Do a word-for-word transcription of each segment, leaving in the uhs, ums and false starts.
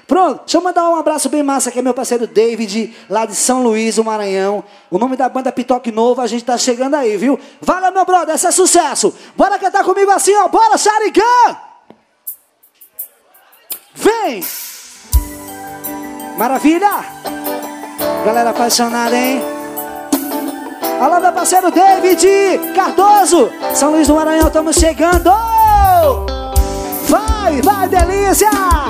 Pronto, deixa eu mandar um abraço bem massa aqui, meu parceiro David, lá de São Luís, do Maranhão. O nome da banda Pitoque Novo, a gente tá chegando aí, viu? Valeu, meu brother, esse é sucesso. Bora cantar comigo assim, ó. Bora, Xarigã! Vem! Maravilha! Galera apaixonada, hein? Alô, meu parceiro David Cardoso, São Luís do Maranhão, estamos chegando! Vai, vai, delícia!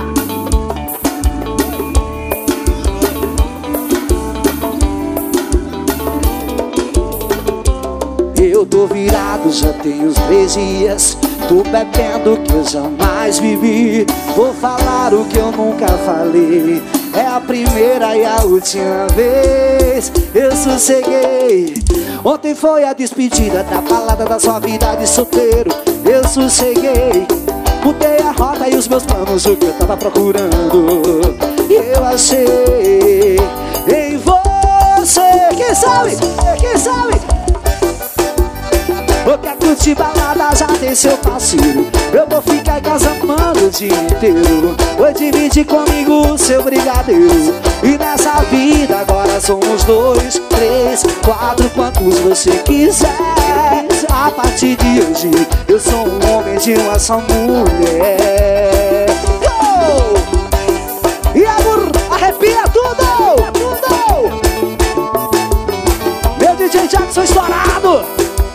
Eu tô virado, já tem uns três dias. Tô bebendo que eu jamais vivi. Vou falar o que eu nunca falei. É a primeira e a última vez. Eu sosseguei. Ontem foi a despedida da balada da sua vida de solteiro. Eu sosseguei. Mudei a rota e os meus planos, o que eu tava procurando. E eu achei em você. Quem sabe? Quem sabe? Eu quero curtir balada, já tem seu parceiro. Eu vou ficar em casa amando o dia inteiro. Vou dividir comigo o seu brigadeiro. E nessa vida agora somos dois, três, quatro, quantos você quiser. A partir de hoje eu sou um homem de uma só mulher. Go! E amor, arrepia tudo! Tudo! Meu D J Jackson estourado!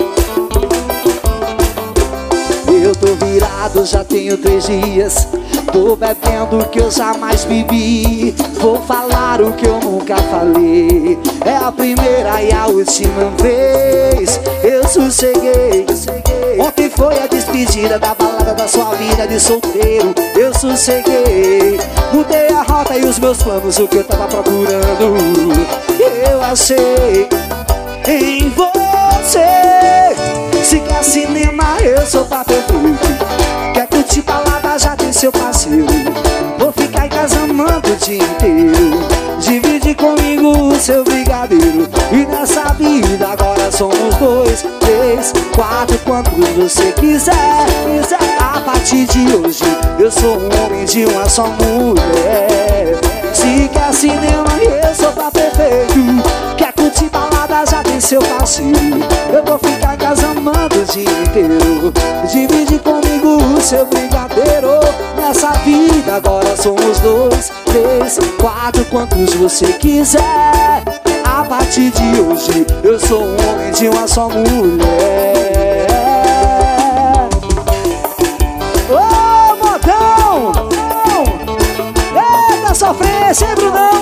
Eu tô virado, já tenho três dias. Tô bebendo que eu jamais bebi. Vou falar o que eu nunca falei. É a primeira e a última vez. Eu sosseguei. Ontem foi a despedida da balada da sua vida de solteiro. Eu sosseguei. Mudei a rota e os meus planos, o que eu tava procurando. Eu achei em você. Se quer cinema, eu sou pra perfeito. Quer curtir balada, já tem seu parceiro. Vou ficar em casa amando o dia inteiro. Divide comigo o seu brigadeiro. E nessa vida agora somos dois, três, quatro, quantos você quiser, quiser. A partir de hoje eu sou um homem de uma só mulher. Se quer cinema, eu sou pra perfeito. Quer curtir balada, já tem seu parceiro. Eu vou ficar em casa amando o dia inteiro. Divide comigo o seu brigadeiro. Nessa vida agora somos dois, três, quatro, quantos você quiser. A partir de hoje eu sou um homem de uma só mulher. Ô, modão! Eita, sofrência, hein, Brunão?